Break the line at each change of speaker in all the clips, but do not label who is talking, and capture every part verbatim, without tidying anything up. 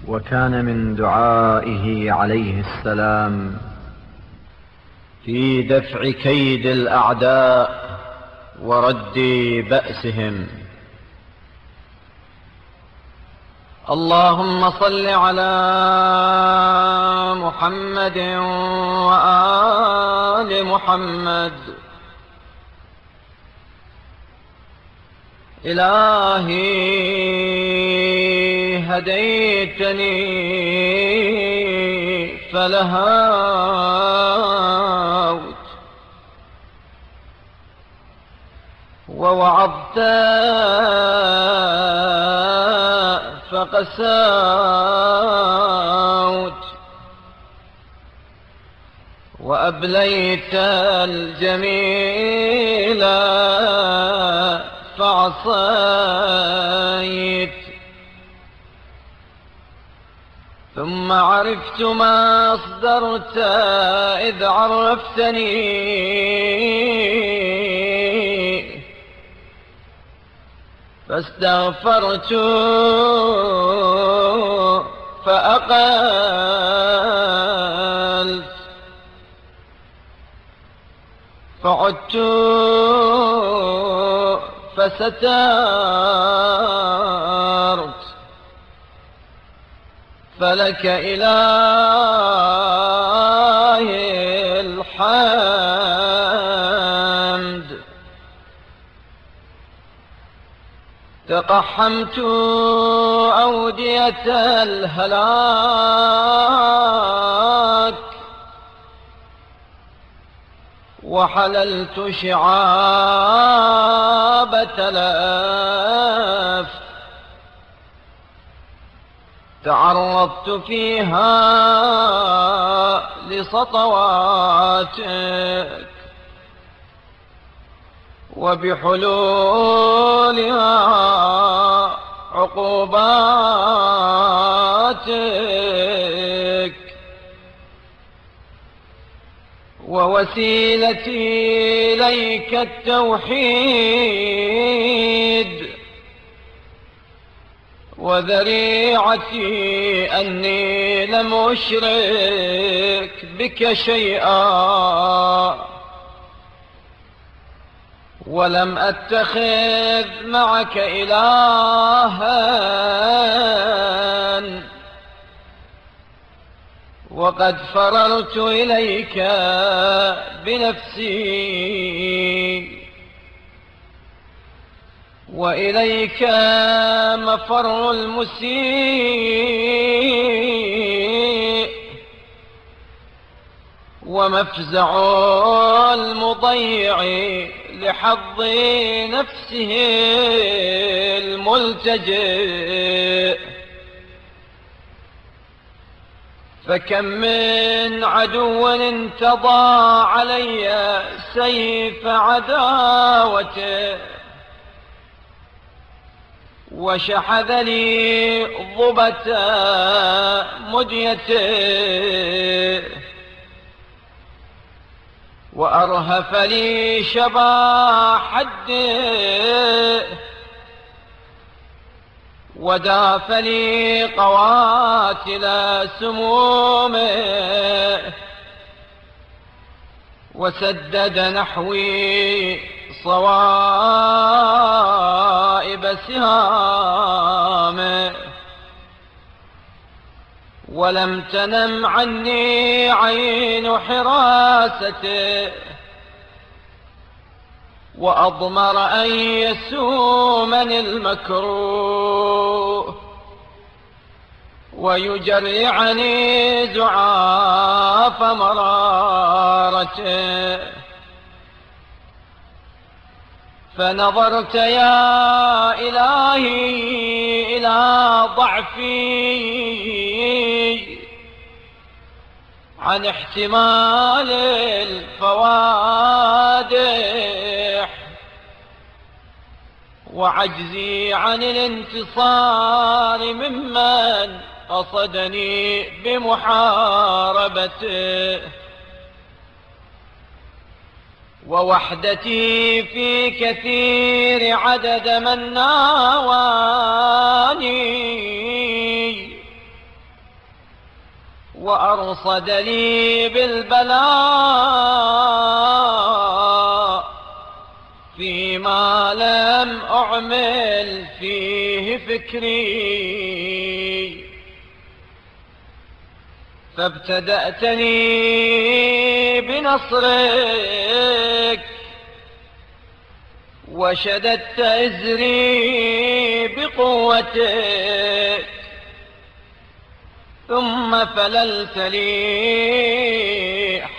وكان من دعائه عليه السلام في دفع كيد الأعداء ورد بأسهم: اللهم صل على محمد وآل محمد. إلهي هديتني فلهوت، ووعظت فقسوت، وأبليت الجميل فعصيت. ثم عرفت ما أصدرت إذ عرفتني، فاستغفرت فأقلت، فعدت فسترت، فلك إلهي الحمد. تقحمت أودية الهلاك، وحللت شعاب تلف، تعرضت فيها لسطواتك، وبحلولها عقوباتك. ووسيلتي إليك التوحيد، وذريعتي أني لم أشرك بك شيئا، ولم أتخذ معك إلها، وقد فررت إليك بنفسي، وإليك مفر المسيء، ومفزع المضيع لحظ نفسه الملتجئ. فكم من عدو انتضى علي سيف عداوته، وشحذ لي ضبة مديته، وأرهف لي شبا حده، وداف لي قواتل سمومه، وسدد نحوي صوائب سهامه، ولم تنم عني عين حراسته، وأضمر أن يسومني المكروه، ويجرعني زعاف مرارته. فنظرت يا إلهي إلى ضعفي عن احتمال الفوادح، وعجزي عن الانتصار ممن قصدني بمحاربته، ووحدتي في كثير عدد من ناواني، وأرصد لي بالبلاء فيما لم أعمل فيه فكري. فابتدأتني بنصرك وشددت إزري بقوتك، ثم فللت لي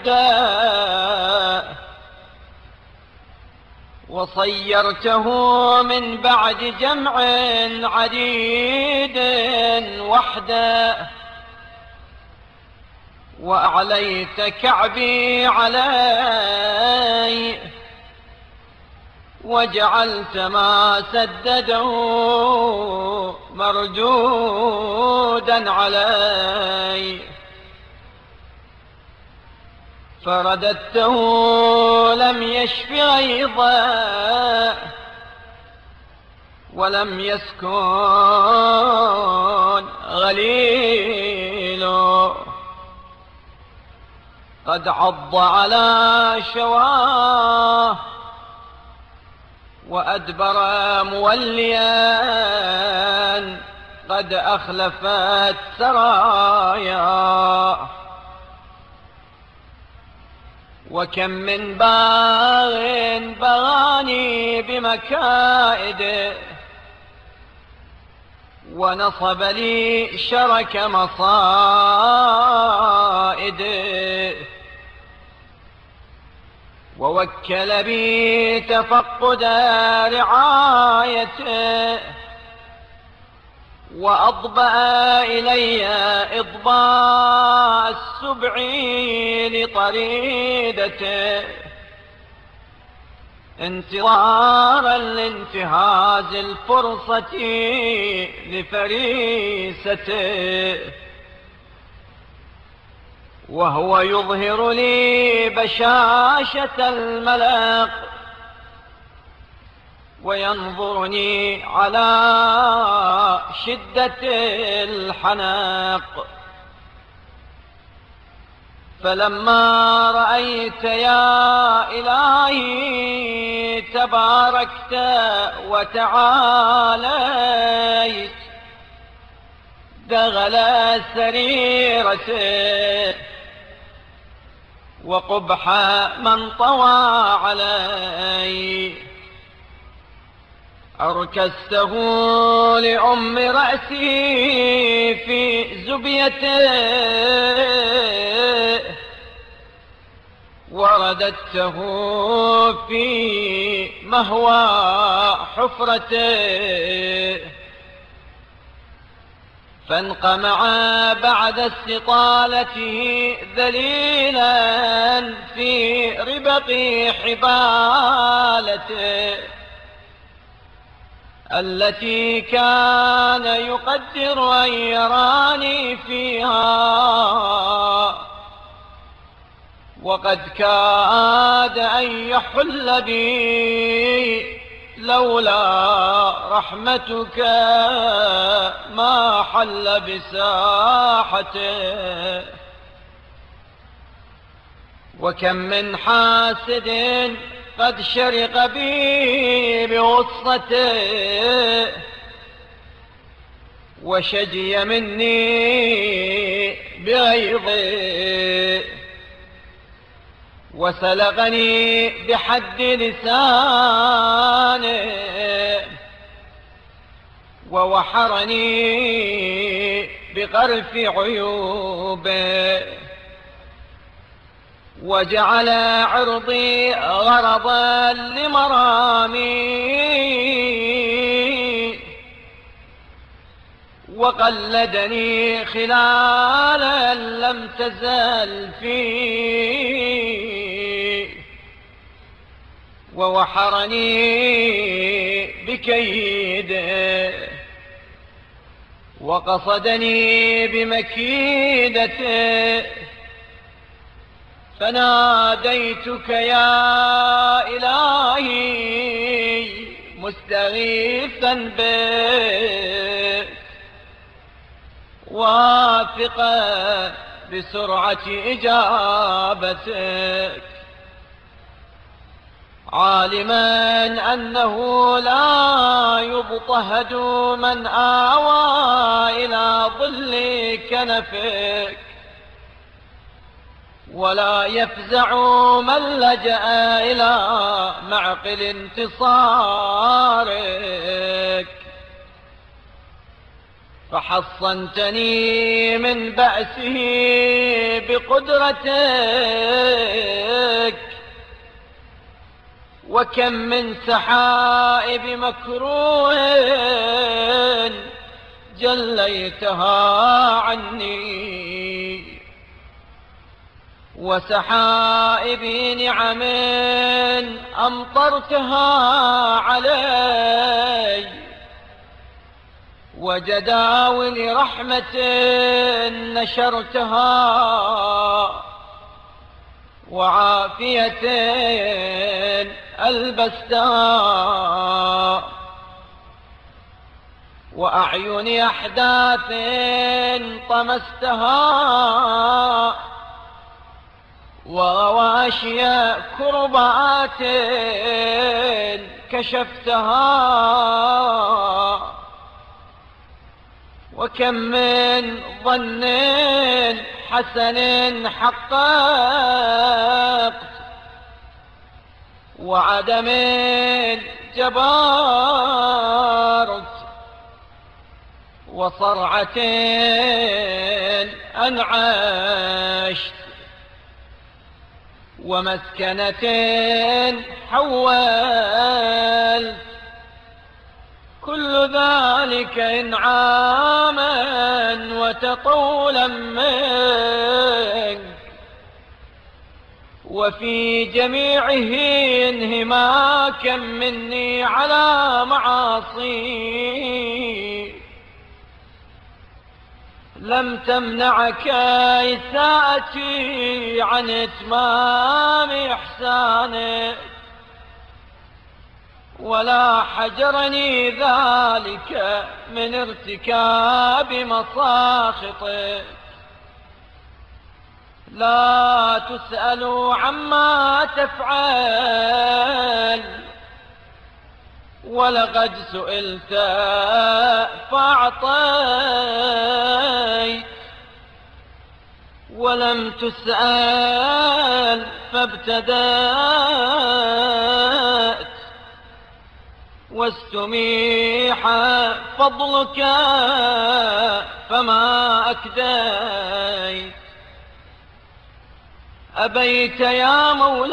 حدا وصيرته من بعد جمع عديد وحده، وأعليت كعبي علي وجعلت ما سدده مردودا علي، فرددته لم يشف غيظا ولم يسكن غليله، قد عض على شواه وأدبر موليا، قد أخلفت سرايا. وكم من باغ بغاني بمكائده ونصب لي شرك مصائده، ووكل بي تفقد رعايته، وأضبأ إلي إضباء السبع لطريدته، انتظارا لانتهاز الفرصة لفريسته، وهو يظهر لي بشاشة الملق وينظرني على شدة الحنق. فلما رأيت يا إلهي تباركت وتعاليت دغل سريرته وقبح من طوى علي، أركسته لأم رأسي في زبيته ورددته في مهوى حفرته، فانقمع بعد استطالته ذليلا في ربق حبالته التي كان يقدر أن يراني فيها، وقد كاد أن يحل بي لولا رحمتك ما حل بساحته. وكم من حاسد قد شرق بي بغصته وشجي مني بغيظه، وسلغني بحد لسانه ووحرني بغرف عيوبه، وجعل عرضي غرضا لمرامي، وقلدني خلالا لم تزل فيه، ووحرني بكيده، وقصدني بمكيدته، فناديتك يا إلهي مستغيثا بك واثقا بسرعة إجابتك، عالما أنه لا يضطهد من آوى إلى ظل كنفك، ولا يفزع من لجأ إلى معقل انتصارك، فحصنتني من بأسه بقدرتك، وكم من سحائب مكروه جليتها عني، وسحائب نعم أمطرتها علي، وجداول رحمة نشرتها، وعافية ألبستها، وأعين أحداث طمستها، وغواشي كربات كشفتها، وكم من ظن حسن حققت، وعدم جبارت، وصرعة أنعشت، ومسكنة حولت، كل ذلك إنعاما وتطولا منك، وفي جميعه انهماكا مني على معاصي، لم تمنعك إساءتي عن إتمام إحسانك، ولا حجرني ذلك من ارتكاب مساخطك. لا تسأل عما تفعل، ولقد سئلت فأعطيت، ولم تسأل فابتدأت، واستميح فضلك فما أكديت. أبيت يا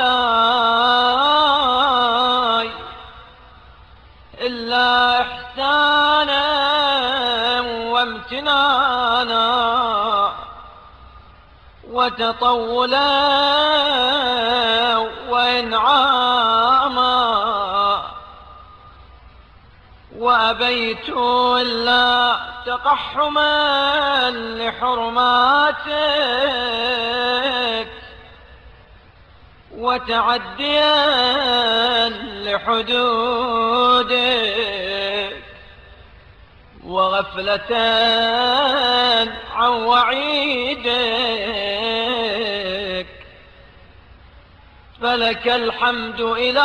مولاي إلا إحسانا وامتنانا وتطولا وإنعاما، وأبيت إلا تقحما لحرماتك وتعديا لحدودك، وغفلة عن وعيدك. فلك الحمد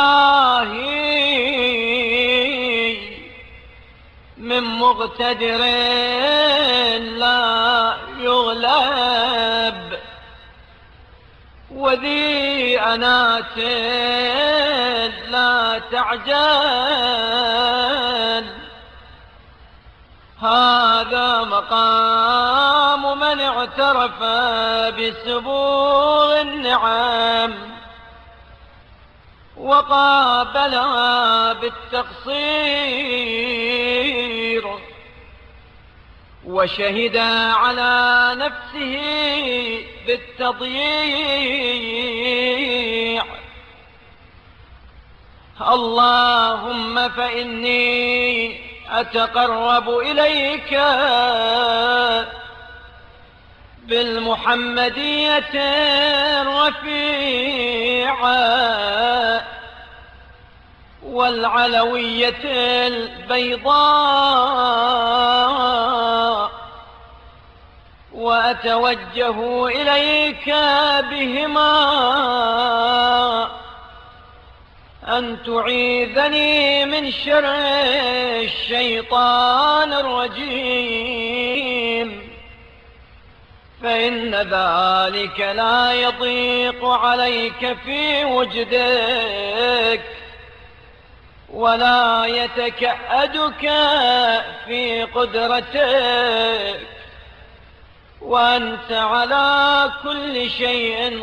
إلهي من مقتدر لا يغلب، وذي أنات لا تعجل. هذا مقام من اعترف بسبوغ النعم وقابلها بالتقصير، وشهد على نفسه بالتضييع. اللهم فإني أتقرب إليك بالمحمدية الرفيعة والعلوية البيضاء، وأتوجه إليك بهما أن تعيذني من شر الشيطان الرجيم، فإن ذلك لا يضيق عليك في وجدك ولا يتكأدك في قدرتك، وأنت على كل شيء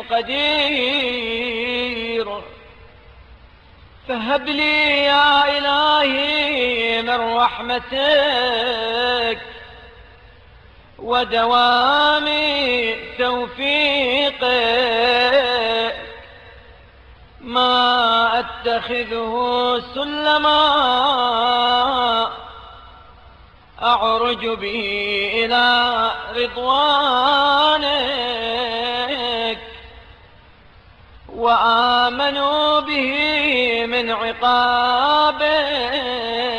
قدير. فهب لي يا إلهي من رحمتك ودوام توفيقك ما أتخذه سلما أعرج به إلى رضوانك، وآمنوا به من عقابك،